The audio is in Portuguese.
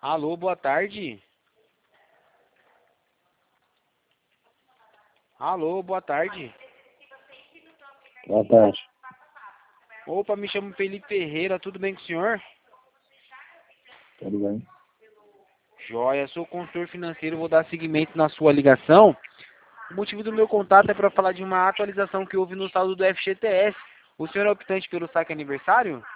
Alô, boa tarde. Alô, boa tarde. Boa tarde. Opa, me chamo Felipe Ferreira, tudo bem com o senhor? Tudo bem? Joia, sou consultor financeiro, vou dar seguimento na sua ligação. O motivo do meu contato é para falar de uma atualização que houve no saldo do FGTS. O senhor é optante pelo saque aniversário?